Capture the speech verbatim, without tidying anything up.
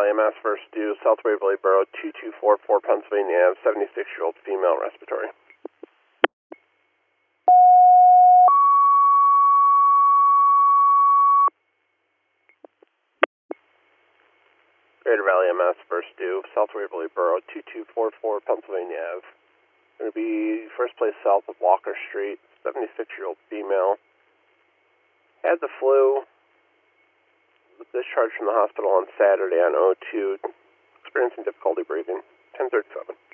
Valley M S first due, South Waverly Borough, two two four four Pennsylvania Ave, seventy-six-year-old female respiratory. Greater Valley M S first due, South Waverly Borough, two two four four Pennsylvania Ave. Going to be first place south of Walker Street, seventy-six-year-old female. Had the flu, was discharged from the hospital on Saturday on O two, experiencing difficulty breathing, ten thirty-seven.